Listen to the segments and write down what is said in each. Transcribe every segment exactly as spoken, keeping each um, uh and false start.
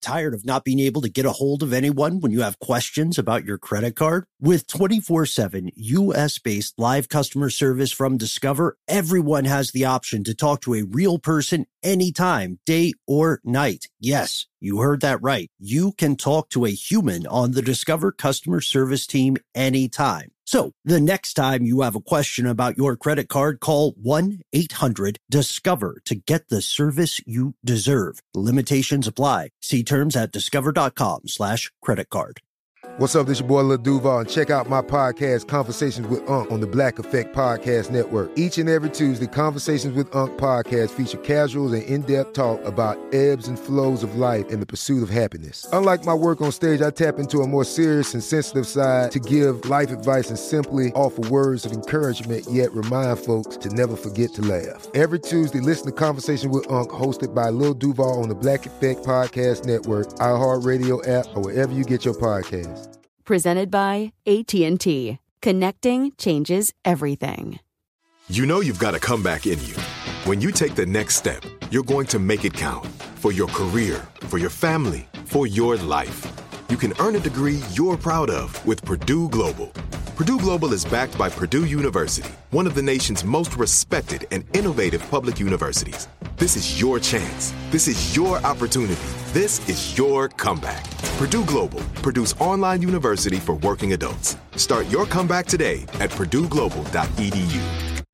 Tired of not being able to get a hold of anyone when you have questions about your credit card? With twenty-four seven U S-based live customer service from Discover, everyone has the option to talk to a real person anytime, day or night. Yes, you heard that right. You can talk to a human on the Discover customer service team anytime. So the next time you have a question about your credit card, call one eight hundred discover to get the service you deserve. Limitations apply. See terms at discover.com slash credit card. What's up, this your boy Lil Duval, and check out my podcast, Conversations with Unc, on the Black Effect Podcast Network. Each and every Tuesday, Conversations with Unc podcast feature casual and in-depth talk about ebbs and flows of life and the pursuit of happiness. Unlike my work on stage, I tap into a more serious and sensitive side to give life advice and simply offer words of encouragement, yet remind folks to never forget to laugh. Every Tuesday, listen to Conversations with Unc, hosted by Lil Duval on the Black Effect Podcast Network, iHeartRadio app, or wherever you get your podcasts. Presented by A T and T. Connecting changes everything. You know you've got a comeback in you. When you take the next step, you're going to make it count. For your career, for your family, for your life. You can earn a degree you're proud of with Purdue Global. Purdue Global is backed by Purdue University, one of the nation's most respected and innovative public universities. This is your chance. This is your opportunity. This is your comeback. Purdue Global, Purdue's online university for working adults. Start your comeback today at purdue global dot e d u.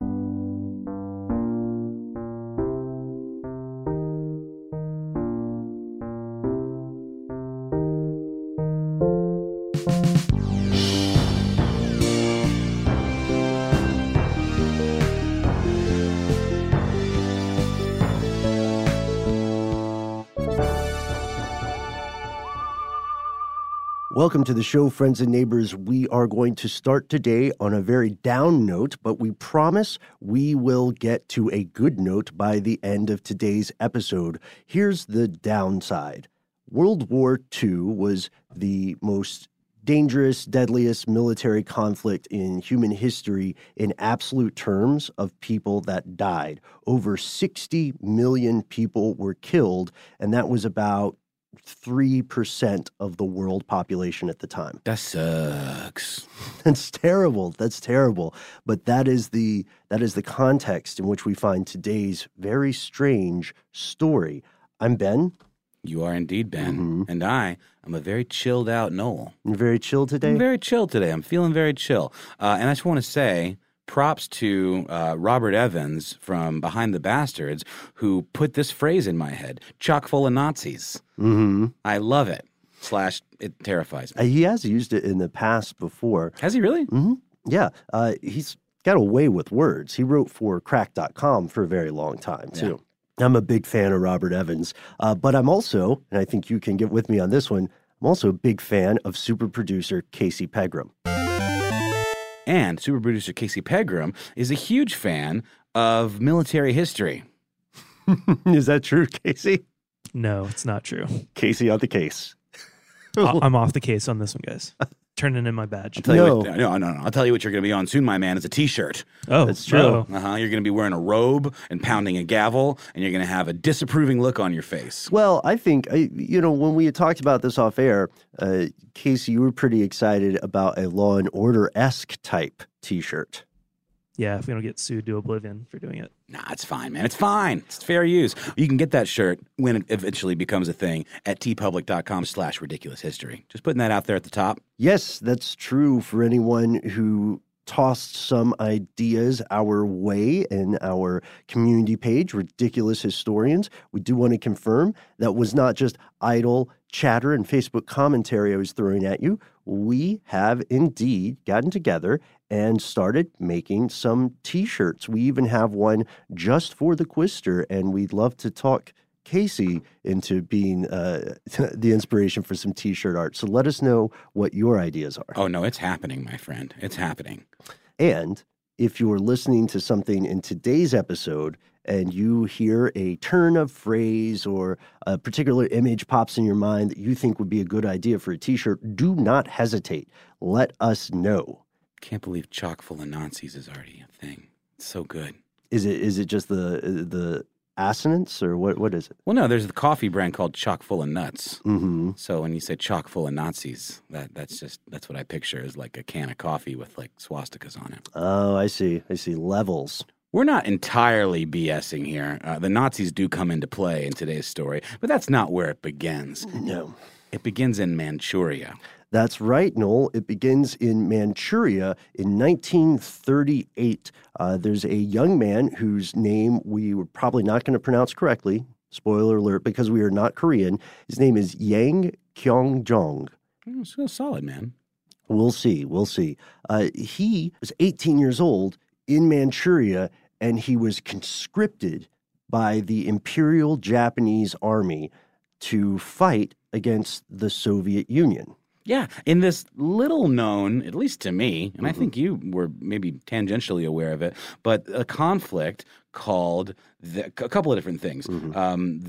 Welcome to the show, friends and neighbors. We are going to start today on a very down note, but we promise we will get to a good note by the end of today's episode. Here's the downside. World War Two was the most dangerous, deadliest military conflict in human history in absolute terms of people that died. Over sixty million people were killed, and that was about three percent of the world population at the time. That sucks. That's terrible. That's terrible. But that is the that is the context in which we find today's very strange story. I'm Ben. You are indeed Ben. Mm-hmm. And I am a very chilled out Noel. You're very chill today? I'm very chill today. I'm feeling very chill. Uh, and I just want to say props to uh, Robert Evans from Behind the Bastards, who put this phrase in my head, chock full of Nazis. Mm-hmm. I love it. Slash, it terrifies me. Uh, he has used it in the past before. Has he really? Mm-hmm. Yeah. Uh, he's got a way with words. He wrote for crack dot com for a very long time, too. Yeah. I'm a big fan of Robert Evans, uh, but I'm also, and I think you can get with me on this one, I'm also a big fan of super producer Casey Pegram. And super producer Casey Pegram is a huge fan of military history. Is that true, Casey? No, it's not true. Casey on the case. I- I'm off the case on this one, guys. Turning in my badge. I'll tell you No. what, no, no, no. I'll tell you what you're going to be on soon, my man, is a T-shirt. Oh, That's true. uh-oh. Uh-huh. You're going to be wearing a robe and pounding a gavel, and you're going to have a disapproving look on your face. Well, I think, I, you know, when we had talked about this off air, uh, Casey, you were pretty excited about a Law and Order-esque type T-shirt. Yeah, if we don't get sued to oblivion for doing it. Nah, it's fine, man. It's fine. It's fair use. You can get that shirt when it eventually becomes a thing at tpublic.com slash ridiculous history. Just putting that out there at the top. Yes, that's true for anyone who tossed some ideas our way in our community page, Ridiculous Historians. We do want to confirm that was not just idle chatter and Facebook commentary I was throwing at you. We have indeed gotten together and started making some T-shirts. We even have one just for the Quister, and we'd love to talk Casey into being uh, the inspiration for some T-shirt art. So let us know what your ideas are. Oh, no, it's happening, my friend. It's happening. And if you're listening to something in today's episode and you hear a turn of phrase or a particular image pops in your mind that you think would be a good idea for a T-shirt, do not hesitate. Let us know. Can't believe chock full of Nazis is already a thing. It's so good. Is it is it just the the assonance, or what? What is it? Well, no, there's the coffee brand called Chock full of nuts. Mm-hmm. So when you say chock full of Nazis, that that's just that's what I picture is like a can of coffee with like swastikas on it. Oh, I see. I see. Levels. We're not entirely BSing here. Uh, the Nazis do come into play in today's story, but that's not where it begins. No. It begins in Manchuria. That's right, Noel. It begins in Manchuria in nineteen thirty-eight. Uh, there's a young man whose name we were probably not going to pronounce correctly. Spoiler alert, because we are not Korean. His name is Yang Kyung-jong. Oh, so solid, man. We'll see. We'll see. Uh, he was eighteen years old in Manchuria, and he was conscripted by the Imperial Japanese Army to fight against the Soviet Union. Yeah, in this little known, at least to me, and I think you were maybe tangentially aware of it, but a conflict called the, a couple of different things. Mm-hmm. Um,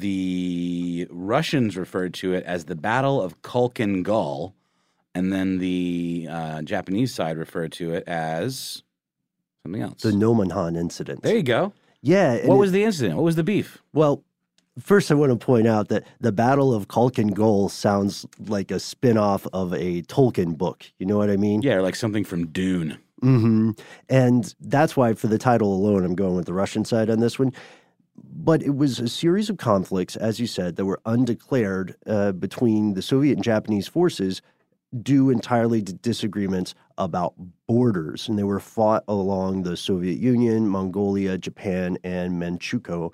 the Russians referred to it as the Battle of Khalkhin Gol, and then the uh, Japanese side referred to it as something else. The Nomonhan incident. There you go. Yeah. and What it- was the incident? What was the beef? Well, first I want to point out that the Battle of Khalkhin Gol sounds like a spin-off of a Tolkien book. You know what I mean? Yeah, like something from Dune. Mm-hmm. And that's why for the title alone, I'm going with the Russian side on this one. But it was a series of conflicts, as you said, that were undeclared uh, between the Soviet and Japanese forces due entirely to disagreements about borders. And they were fought along the Soviet Union, Mongolia, Japan, and Manchukuo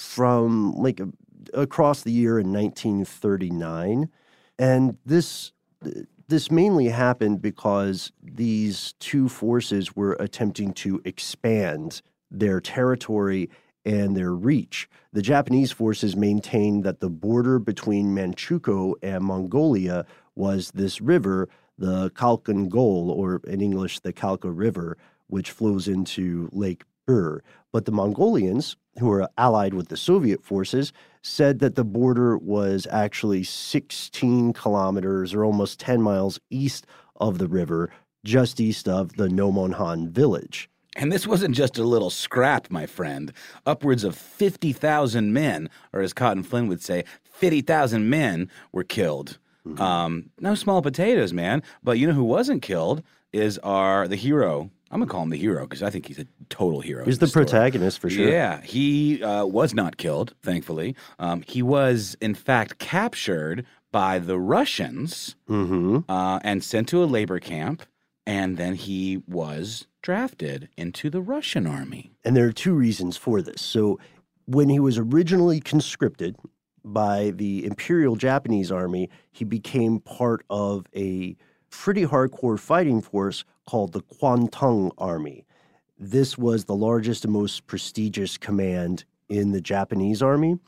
from like a, across the year in nineteen thirty-nine. And this this mainly happened because these two forces were attempting to expand their territory and their reach. The Japanese forces maintained that the border between Manchukuo and Mongolia was this river, the Khalkhin Gol, or in English, the Khalkha River, which flows into Lake Bur. But the Mongolians, who were allied with the Soviet forces, said that the border was actually sixteen kilometers or almost ten miles east of the river, just east of the Nomonhan village. And this wasn't just a little scrap, my friend. Upwards of fifty thousand men, or as Cotton Flynn would say, fifty thousand men were killed. Mm-hmm. Um, no small potatoes, man. But you know who wasn't killed is our the hero. I'm going to call him the hero because I think he's a total hero. He's the protagonist for sure. Yeah, he uh, was not killed, thankfully. Um, he was, in fact, captured by the Russians Mm-hmm. uh, and sent to a labor camp. And then he was drafted into the Russian army. And there are two reasons for this. So when he was originally conscripted by the Imperial Japanese Army, he became part of a pretty hardcore fighting force called the Kwantung Army. This was the largest and most prestigious command in the Japanese army.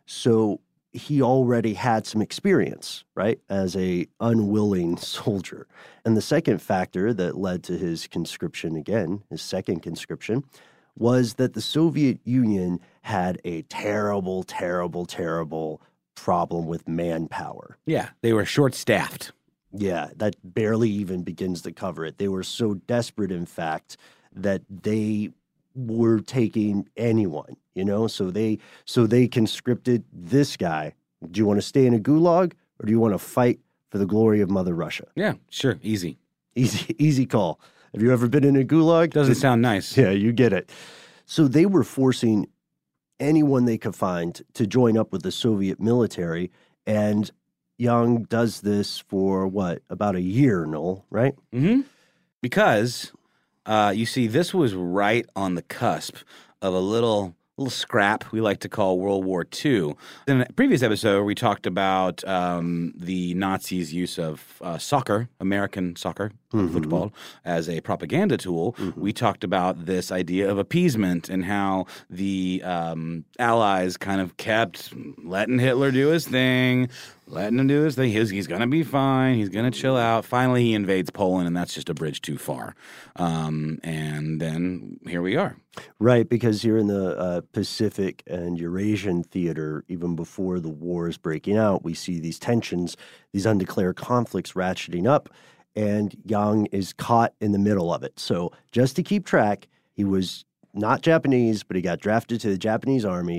So he already had some experience, right, as a unwilling soldier. And the second factor that led to his conscription again, his second conscription, was that the Soviet Union had a terrible, terrible, terrible problem with manpower. Yeah, they were short-staffed. Yeah, that barely even begins to cover it. They were so desperate, in fact, that they were taking anyone, you know? So they so they conscripted this guy. Do you want to stay in a gulag or do you want to fight for the glory of Mother Russia? Yeah, sure, easy. Easy, easy call. Have you ever been in a gulag? Doesn't sound nice. Yeah, you get it. So they were forcing anyone they could find to join up with the Soviet military, and Yang does this for, what, about a year, Noel, right? Mm-hmm. Because, uh, you see, this was right on the cusp of a little little scrap we like to call World War Two. In a previous episode, we talked about um, the Nazis' use of uh, soccer, American soccer, Mm-hmm. football, as a propaganda tool. Mm-hmm. We talked about this idea of appeasement and how the um, Allies kind of kept letting Hitler do his thing, letting him do his thing. He's, he's going to be fine. He's going to chill out. Finally, he invades Poland, and that's just a bridge too far. Um, and then here we are. Right, because you're in the uh, Pacific and Eurasian theater, even before the war is breaking out, we see these tensions, these undeclared conflicts ratcheting up, and Yang is caught in the middle of it. So just to keep track, he was not Japanese, but he got drafted to the Japanese army.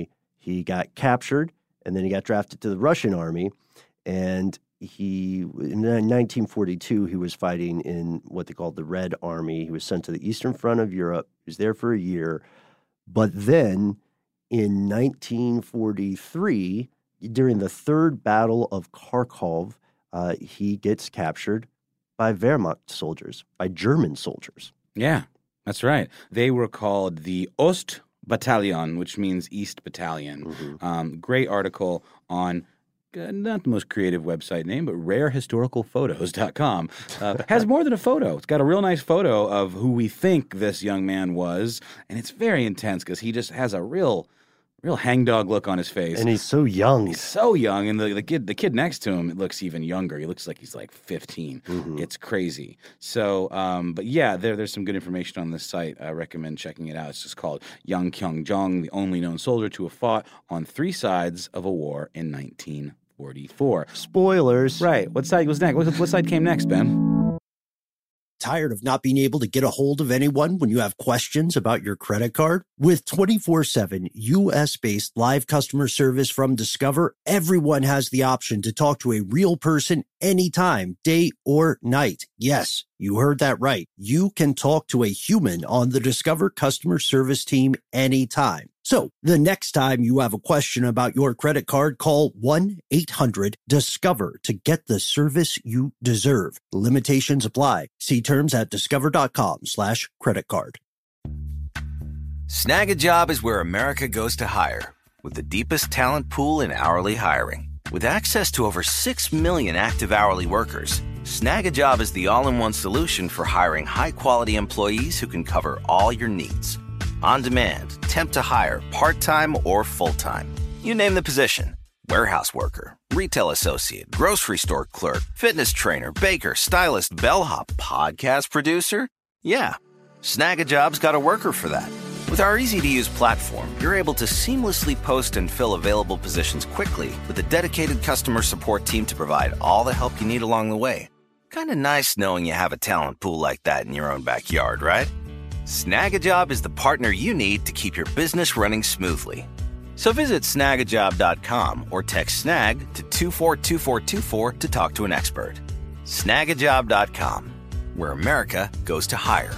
He got captured, and then he got drafted to the Russian army. And he, in nineteen forty-two, he was fighting in what they called the Red Army. He was sent to the Eastern Front of Europe. He was there for a year. But then in nineteen forty-three, during the Third Battle of Kharkov, uh, he gets captured by Wehrmacht soldiers, by German soldiers. Yeah, that's right. They were called the Ost Battalion, which means East Battalion. Mm-hmm. Um, great article on, uh, not the most creative website name, but rare historical photos dot com. Uh, has more than a photo. It's got a real nice photo of who we think this young man was, and it's very intense because he just has a real... Real hangdog look on his face. And he's so young. He's so young. And the, the kid the kid next to him looks even younger. He looks like he's like fifteen. Mm-hmm. It's crazy. So, um, but yeah, there, there's some good information on this site. I recommend checking it out. It's just called Yang Kyung-jong, the only known soldier to have fought on three sides of a war in nineteen forty-four. Spoilers. Right. What side was next? What, what side came next, Ben? Tired of not being able to get a hold of anyone when you have questions about your credit card? With twenty-four seven U S-based live customer service from Discover, everyone has the option to talk to a real person anytime, day or night. Yes, you heard that right. You can talk to a human on the Discover customer service team anytime. So the next time you have a question about your credit card, call one eight hundred discover to get the service you deserve. Limitations apply. See terms at discover.com slash credit card. Snag a Job is where America goes to hire, with the deepest talent pool in hourly hiring. With access to over six million active hourly workers, Snag a Job is the all-in-one solution for hiring high-quality employees who can cover all your needs. On demand, temp to hire, part-time or full-time. You name the position. Warehouse worker, retail associate, grocery store clerk, fitness trainer, baker, stylist, bellhop, podcast producer. Yeah, Snag a Job's got a worker for that. With our easy-to-use platform, you're able to seamlessly post and fill available positions quickly with a dedicated customer support team to provide all the help you need along the way. Kind of nice knowing you have a talent pool like that in your own backyard, right? Snag a Job is the partner you need to keep your business running smoothly. So visit snag a job dot com or text snag to two four two four two four to talk to an expert. snag a job dot com, where America goes to hire.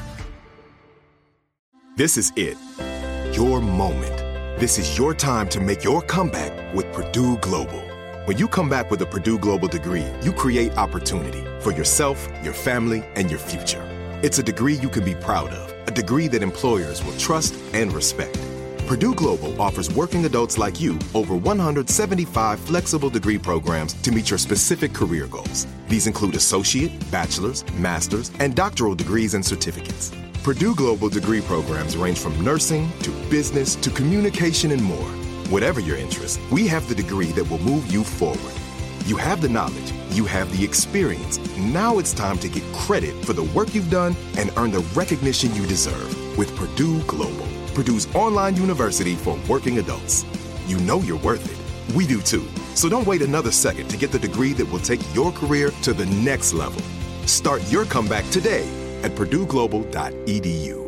This is it. Your moment. This is your time to make your comeback with Purdue Global. When you come back with a Purdue Global degree, you create opportunity for yourself, your family, and your future. It's a degree you can be proud of, a degree that employers will trust and respect. Purdue Global offers working adults like you over one hundred seventy-five flexible degree programs to meet your specific career goals. These include associate, bachelor's, master's, and doctoral degrees and certificates. Purdue Global degree programs range from nursing to business to communication and more. Whatever your interest, we have the degree that will move you forward. You have the knowledge, you have the experience. Now it's time to get credit for the work you've done and earn the recognition you deserve with Purdue Global, Purdue's online university for working adults. You know you're worth it. We do too. So don't wait another second to get the degree that will take your career to the next level. Start your comeback today at purdue global dot e d u.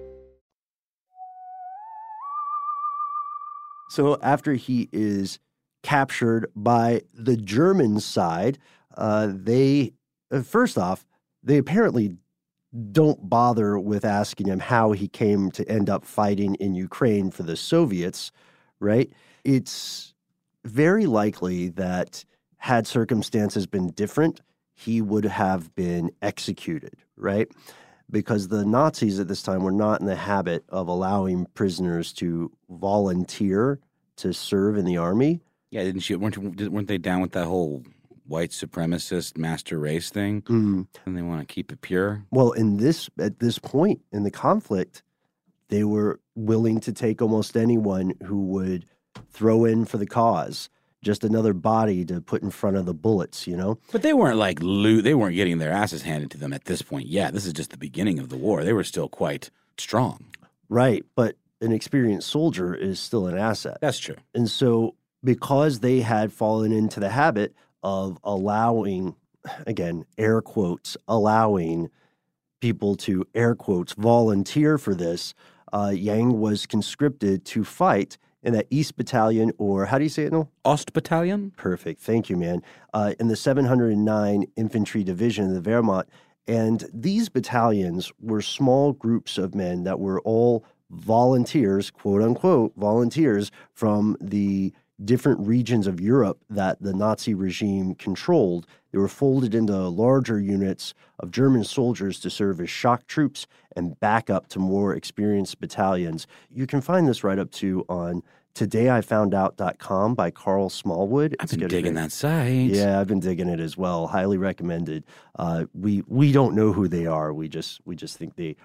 So after he is captured by the German side, uh, they, uh, first off, they apparently don't bother with asking him how he came to end up fighting in Ukraine for the Soviets, right? It's very likely that had circumstances been different, he would have been executed, right? Because the Nazis at this time were not in the habit of allowing prisoners to volunteer to serve in the army. Yeah, didn't you? Weren't weren't they down with that whole white supremacist master race thing? Mm. And they want to keep it pure. Well, in this at this point in the conflict, they were willing to take almost anyone who would throw in for the cause. Just another body to put in front of the bullets, you know? But they weren't like loot. They weren't getting their asses handed to them at this point. Yeah, this is just the beginning of the war. They were still quite strong. Right, but an experienced soldier is still an asset. That's true. And so because they had fallen into the habit of allowing, again, air quotes, allowing people to, air quotes, volunteer for this, uh, Yang was conscripted to fight in that East Battalion, or how do you say it, Noel? Ostbattalion? Perfect. Thank you, man. Uh, in the seven hundred nine Infantry Division of the Wehrmacht. And these battalions were small groups of men that were all volunteers, quote unquote, volunteers from the different regions of Europe that the Nazi regime controlled. They were folded into larger units of German soldiers to serve as shock troops and backup to more experienced battalions. You can find this right up to on today I found out dot com by Carl Smallwood. I've been digging that site. Yeah, I've been digging it as well. Highly recommended. Uh, we we don't know who they are. We just we just think they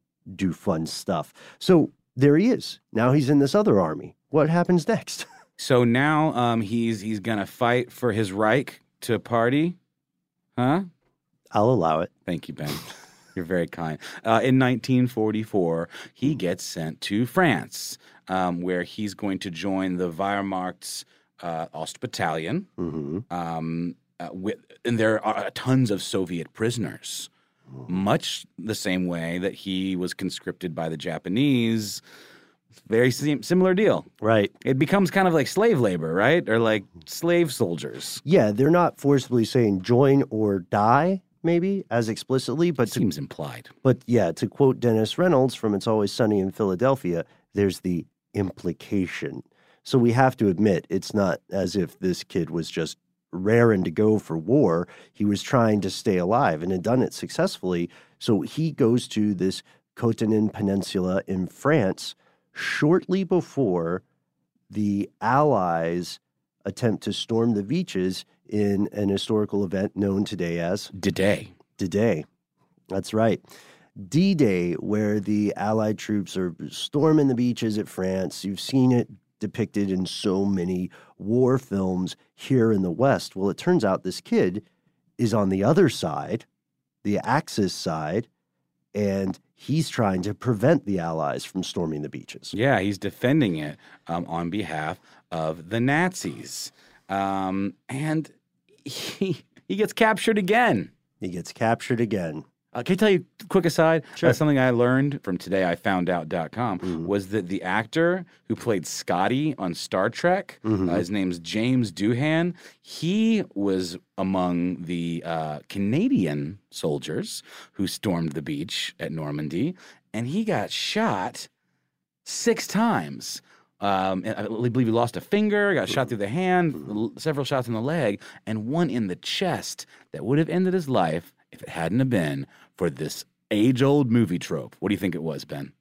do fun stuff. So there he is. Now he's in this other army. What happens next? So now um, he's he's gonna fight for his Reich to party, huh? I'll allow it. Thank you, Ben. You're very kind. Uh, in nineteen forty-four, he gets sent to France, um, where he's going to join the Wehrmacht's uh, Ostbattalion. Mm-hmm. Um, uh, with, and there are tons of Soviet prisoners, much the same way that he was conscripted by the Japanese. Very sim- similar deal. Right. It becomes kind of like slave labor, right? Or like slave soldiers. Yeah, they're not forcibly saying join or die, maybe, as explicitly, but to, Seems implied. But yeah, to quote Dennis Reynolds from It's Always Sunny in Philadelphia, there's the implication. So we have to admit, it's not as if this kid was just raring to go for war. He was trying to stay alive and had done it successfully. So he goes to this Cotentin Peninsula in France shortly before the Allies attempt to storm the Beaches in an historical event known today as D-Day. D-Day. That's right. D-Day, where the Allied troops are storming the beaches at France. You've seen it depicted in so many war films here in the West. Well, it turns out this kid is on the other side, the Axis side, and he's trying to prevent the Allies from storming the beaches. Yeah, he's defending it um, on behalf of the Nazis. Um, and he he gets captured again. He gets captured again. Uh, can I tell you a quick aside? Sure. Uh, something I learned from today I found out dot com Mm-hmm. was that the actor who played Scotty on Star Trek, Mm-hmm. uh, his name's James Doohan, he was among the uh, Canadian soldiers who stormed the beach at Normandy, and he got shot six times. Um, and I believe he lost a finger, got shot through the hand, l- several shots in the leg, and one in the chest that would have ended his life if it hadn't have been for this age-old movie trope. What do you think it was, Ben?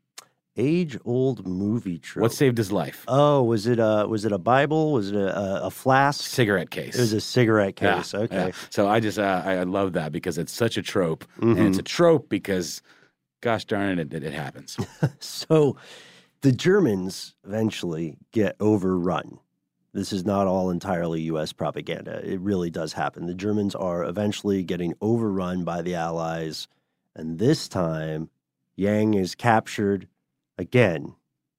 Age-old movie trope. What saved his life? Oh, was it a was it a Bible? Was it a, a, a flask? Cigarette case. It was a cigarette Yeah, case. Okay. yeah. So I just uh, I, I love that because it's such a trope, Mm-hmm. and it's a trope because, gosh darn it, it, it happens. So the Germans eventually get overrun. This is not all entirely U S propaganda. It really does happen. The Germans are eventually getting overrun by the Allies, and this time Yang is captured again,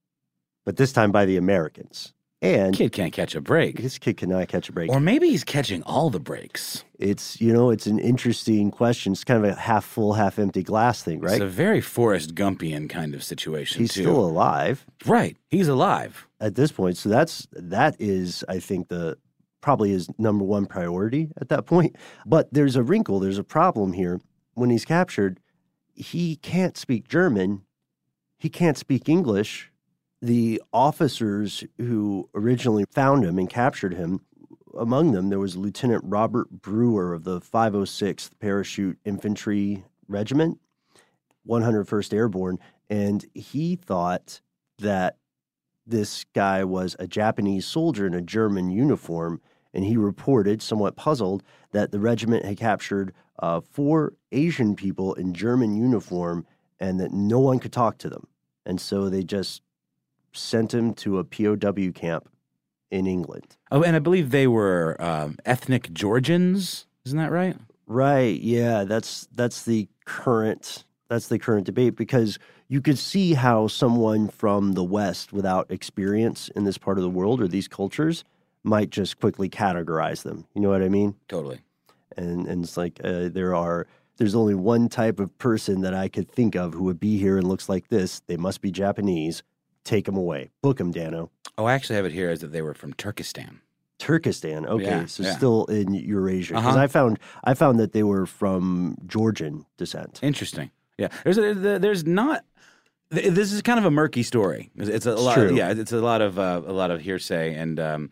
but this time by the Americans. And Kid can't catch a break, this kid cannot catch a break. or maybe he's catching all the breaks. It's, you know, it's an interesting question. It's kind of a half full, half empty glass thing, right? It's a very Forrest Gumpian kind of situation. He's too. still alive right. He's alive. at this point. So that's, that is, I think, the probably his number one priority at that point. But there's a wrinkle, there's a problem here. When he's captured, he can't speak German. He can't speak English. The officers who originally found him and captured him, among them, there was Lieutenant Robert Brewer of the five oh sixth Parachute Infantry Regiment, one hundred first Airborne, and he thought that this guy was a Japanese soldier in a German uniform, and he reported, somewhat puzzled, that the regiment had captured uh, four Asian people in German uniform and that no one could talk to them. And so they just sent him to a P O W camp in England. Oh, and I believe they were um, ethnic Georgians. Isn't that right? Right, yeah, that's that's the current that's the current debate, because you could see how someone from the West without experience in this part of the world or these cultures might just quickly categorize them. You know what I mean? Totally. And and it's like uh, there are there's only one type of person that I could think of who would be here and looks like this. They must be Japanese. take them away. Book them, Dano. Oh, I actually have it here as that they were from Turkestan. Turkestan. Okay, Yeah, so yeah. still in Eurasia. Because Uh-huh. I found I found that they were from Georgian descent. Interesting. Yeah, there's a, there's not. This is kind of a murky story. It's it's a lot. true. Yeah, it's a lot of uh, a lot of hearsay, and um,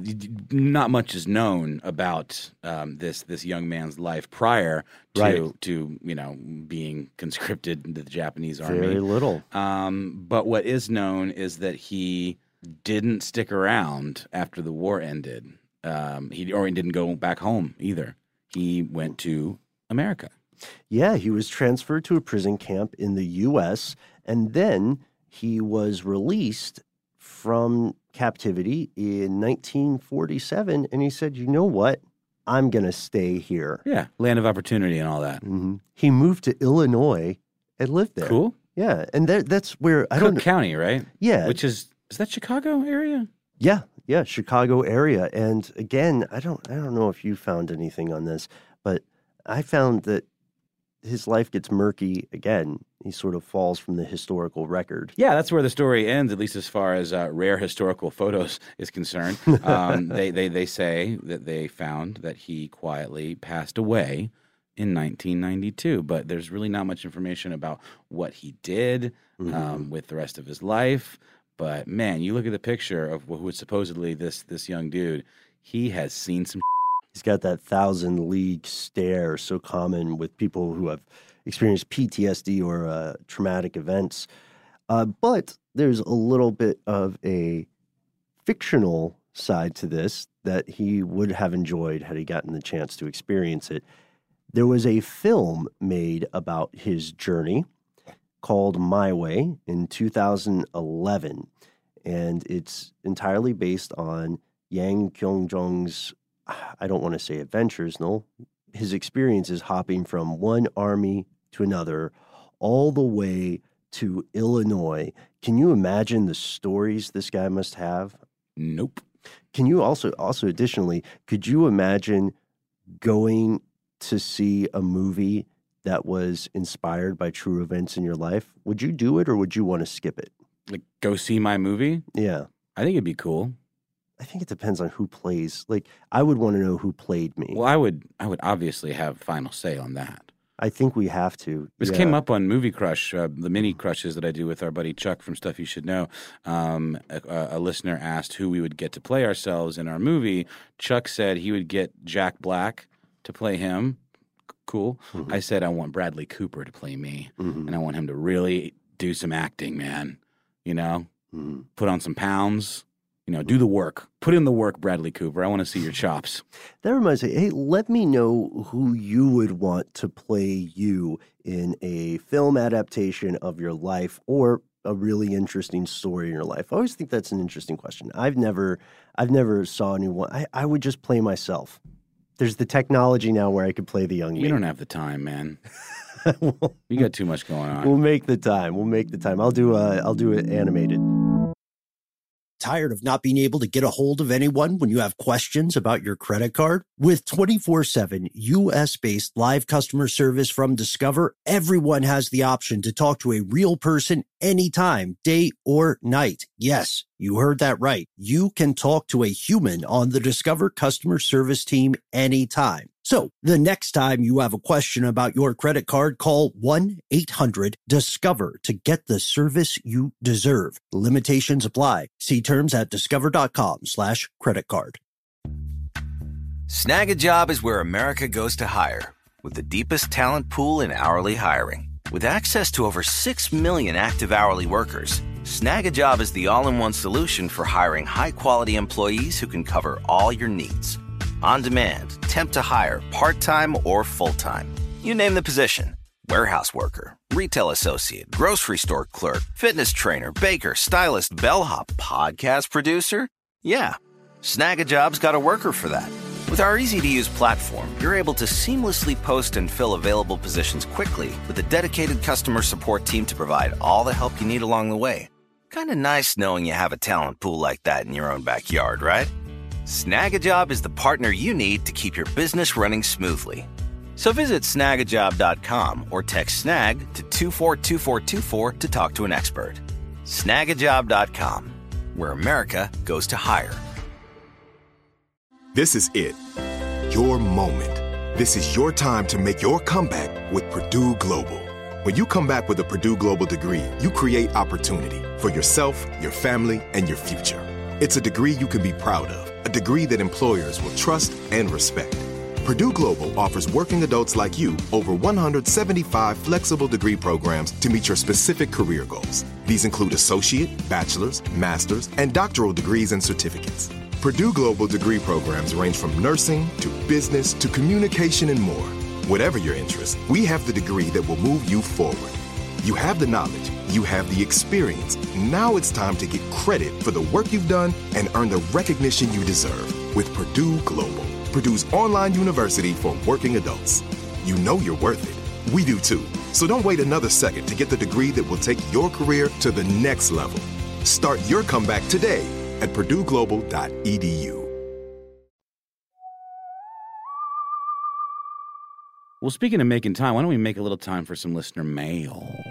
not much is known about um, this this young man's life prior to Right. to you know being conscripted into the Japanese army. Very little. Um, but what is known is that he didn't stick around after the war ended. Um, he or he didn't go back home either. He went to America. Yeah, he was transferred to a prison camp in the U S, and then he was released from captivity in nineteen forty-seven, and he said, you know what? I'm going to stay here. Yeah, land of opportunity and all that. hmm He moved to Illinois and lived there. Cool. Yeah, and that, that's where, I Cook don't know. County, right? Yeah. Which is is that Chicago area? Yeah, yeah, Chicago area. And again, I don't I don't know if you found anything on this, but I found that his life gets murky again. He sort of falls from the historical record. Yeah, that's where the story ends, at least as far as uh, rare historical photos is concerned. Um, they, they they say that they found that he quietly passed away in nineteen ninety-two, but there's really not much information about what he did Mm-hmm. um, with the rest of his life. But man, you look at the picture of who is supposedly this this young dude. He has seen some. He's got that thousand league stare, so common with people who have experienced P T S D or uh, traumatic events. Uh, but there's a little bit of a fictional side to this that he would have enjoyed had he gotten the chance to experience it. There was a film made about his journey called My Way in two thousand eleven, and it's entirely based on Yang Kyung-jong's, I don't want to say adventures, no, his experiences hopping from one army to another, all the way to Illinois. Can you imagine the stories this guy must have? Nope. Can you also, also additionally, could you imagine going to see a movie that was inspired by true events in your life? Would you do it or would you want to skip it? Like, go see my movie? Yeah. I think it'd be cool. I think it depends on who plays. Like, I would want to know who played me. Well, I would I would obviously have final say on that. I think we have to. This Yeah. came up on Movie Crush, uh, the mini crushes that I do with our buddy Chuck from Stuff You Should Know. Um, a, a listener asked who we would get to play ourselves in our movie. Chuck said he would get Jack Black to play him. Cool. Mm-hmm. I said I want Bradley Cooper to play me, Mhm. and I want him to really do some acting, man. You know, Mhm. put on some pounds. You know, do the work. Put in the work, Bradley Cooper. I want to see your chops. That reminds me, hey, let me know who you would want to play you in a film adaptation of your life or a really interesting story in your life. I always think that's an interesting question. I've never, I've never saw anyone. I, I would just play myself. There's the technology now where I could play the young me. You don't have the time, man. we'll, You got too much going on. we'll make the time. We'll make the time. I'll do. Uh, I'll do it animated. Tired of not being able to get a hold of anyone when you have questions about your credit card? With twenty-four seven U S-based live customer service from Discover, everyone has the option to talk to a real person anytime, day or night. Yes, you heard that right. You can talk to a human on the Discover customer service team anytime. So the next time you have a question about your credit card, call one eight hundred discover to get the service you deserve. Limitations apply. See terms at discover.com slash credit card. Snag a Job is where America goes to hire, with the deepest talent pool in hourly hiring. With access to over six million active hourly workers, Snag a Job is the all-in-one solution for hiring high-quality employees who can cover all your needs. On demand, temp to hire, part-time or full-time. You name the position. Warehouse worker, retail associate, grocery store clerk, fitness trainer, baker, stylist, bellhop, podcast producer. Yeah, Snag a Job's got a worker for that. With our easy-to-use platform, you're able to seamlessly post and fill available positions quickly with a dedicated customer support team to provide all the help you need along the way. Kind of nice knowing you have a talent pool like that in your own backyard, right? Snag a Job is the partner you need to keep your business running smoothly. So visit snag a job dot com or text snag to two four two four two four to talk to an expert. snag a job dot com, where America goes to hire. This is it. Your moment. This is your time to make your comeback with Purdue Global. When you come back with a Purdue Global degree, you create opportunity for yourself, your family, and your future. It's a degree you can be proud of, a degree that employers will trust and respect. Purdue Global offers working adults like you over one hundred seventy-five flexible degree programs to meet your specific career goals. These include associate, bachelor's, master's, and doctoral degrees and certificates. Purdue Global degree programs range from nursing to business to communication and more. Whatever your interest, we have the degree that will move you forward. You have the knowledge, you have the experience. Now it's time to get credit for the work you've done and earn the recognition you deserve with Purdue Global, Purdue's online university for working adults. You know you're worth it. We do too. So don't wait another second to get the degree that will take your career to the next level. Start your comeback today at purdue global dot e d u. Well, speaking of making time, why don't we make a little time for some listener mail?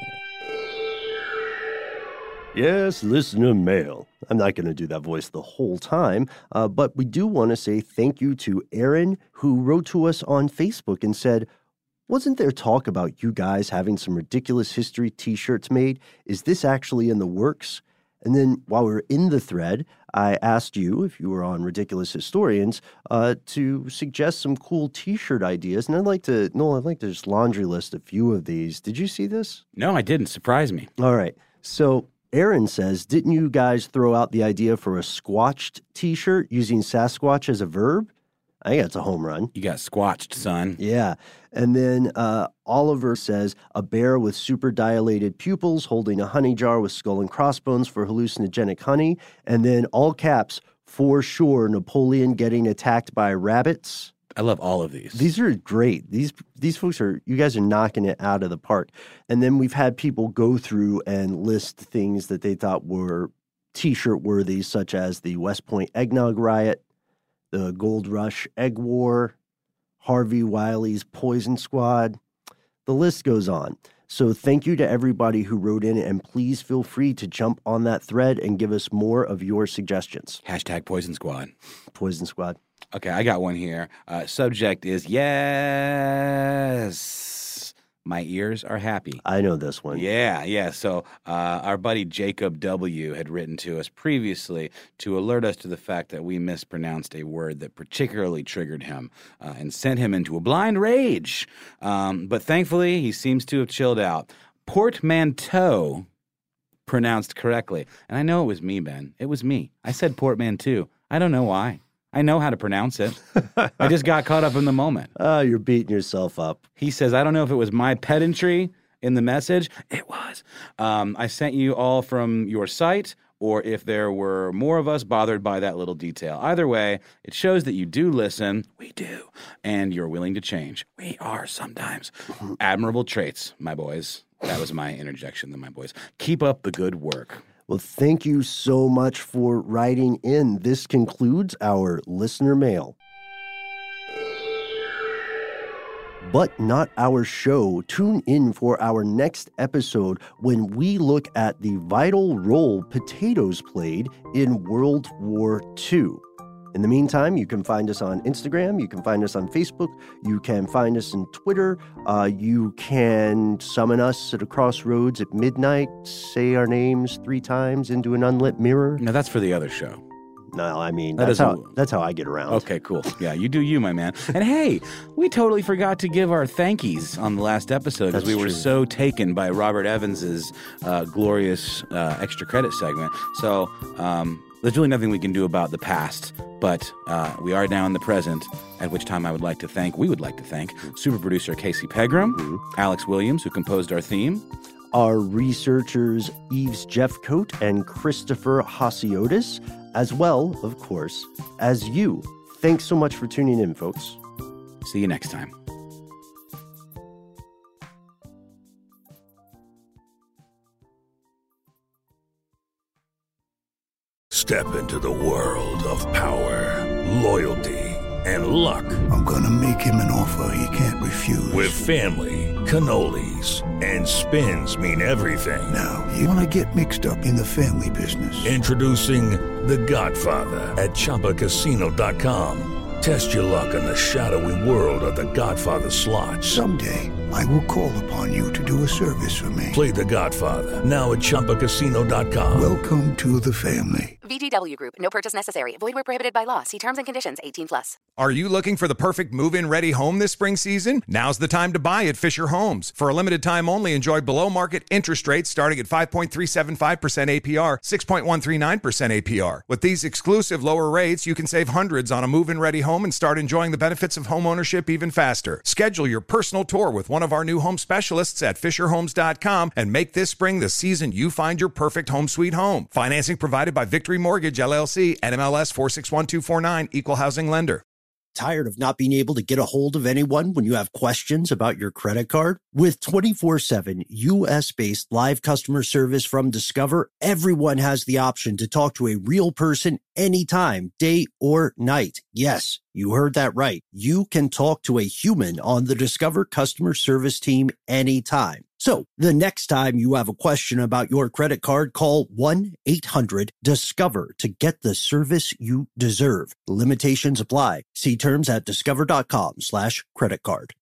Yes, listener mail. I'm not going to do that voice the whole time, uh, but we do want to say thank you to Aaron, who wrote to us on Facebook and said, wasn't there talk about you guys having some ridiculous history t-shirts made? Is this actually in the works? And then while we were in the thread, I asked you, if you were on Ridiculous Historians, uh, to suggest some cool T-shirt ideas. And I'd like to, Noel, I'd like to just laundry list a few of these. Did you see this? No, I didn't. Surprise me. All right. So Aaron says, didn't you guys throw out the idea for a squatched T-shirt using Sasquatch as a verb? I think that's a home run. You got squatched, son. Yeah. And then uh, Oliver says, a bear with super dilated pupils holding a honey jar with skull and crossbones for hallucinogenic honey. And then all caps, for sure, Napoleon getting attacked by rabbits. I love all of these. These are great. These these folks are, you guys are knocking it out of the park. And then we've had people go through and list things that they thought were T-shirt worthy, such as the West Point Eggnog Riot, the Gold Rush Egg War, Harvey Wiley's Poison Squad. The list goes on. So thank you to everybody who wrote in, and please feel free to jump on that thread and give us more of your suggestions. Hashtag Poison Squad. Poison Squad. Okay, I got one here. Uh, subject is, yes, my ears are happy. I know this one. Yeah, yeah. So uh, our buddy Jacob W. had written to us previously to alert us to the fact that we mispronounced a word that particularly triggered him uh, and sent him into a blind rage. Um, but thankfully, he seems to have chilled out. Portmanteau pronounced correctly. And I know it was me, Ben. It was me. I said portmanteau. I don't know why. I know how to pronounce it. I just got caught up in the moment. Oh, you're beating yourself up. He says, I don't know if it was my pedantry in the message. It was. Um, I sent you all from your site, or if there were more of us bothered by that little detail. Either way, it shows that you do listen. We do. And you're willing to change. We are sometimes. Admirable traits, my boys. That was my interjection, then, my boys. Keep up the good work. Well, thank you so much for writing in. This concludes our listener mail. But not our show. Tune in for our next episode when we look at the vital role potatoes played in World War Two. In the meantime, you can find us on Instagram, you can find us on Facebook, you can find us on Twitter, uh, you can summon us at a crossroads at midnight, say our names three times into an unlit mirror. No, that's for the other show. No, I mean, That that's how, doesn't- that's how I get around. Okay, cool. Yeah, you do you, my man. And hey, we totally forgot to give our thankies on the last episode because That's we were true. so taken by Robert Evans's uh, glorious uh, extra credit segment. So um, there's really nothing we can do about the past, but uh, we are now in the present, at which time I would like to thank, we would like to thank, super producer Casey Pegram, Mm-hmm. Alex Williams, who composed our theme, Our researchers, Eves Jeffcoat and Christopher Hasiotis, as well, of course, as you. Thanks so much for tuning in, folks. See you next time. Step into the world of power, loyalty, and luck. I'm gonna make him an offer he can't refuse. With family, cannolis, and spins mean everything. Now, you wanna get mixed up in the family business. Introducing The Godfather at Chumba Casino dot com. Test your luck in the shadowy world of The Godfather slot. Someday, I will call upon you to do a service for me. Play The Godfather, now at Chumba Casino dot com. Welcome to the family. V G W Group. No purchase necessary. Void where prohibited by law. See terms and conditions. eighteen plus. Are you looking for the perfect move-in ready home this spring season? Now's the time to buy at Fisher Homes. For a limited time only, enjoy below-market interest rates starting at five point three seven five percent A P R, six point one three nine percent A P R. With these exclusive lower rates, you can save hundreds on a move-in ready home and start enjoying the benefits of homeownership even faster. Schedule your personal tour with one of our new home specialists at Fisher Homes dot com and make this spring the season you find your perfect home sweet home. Financing provided by Victory Mortgage, L L C, N M L S four six one two four nine, Equal Housing Lender. Tired of not being able to get a hold of anyone when you have questions about your credit card? With twenty-four seven U S-based live customer service from Discover, everyone has the option to talk to a real person anytime, day or night. Yes, you heard that right. You can talk to a human on the Discover customer service team anytime. So the next time you have a question about your credit card, call one eight hundred discover to get the service you deserve. Limitations apply. See terms at discover.com slash credit card.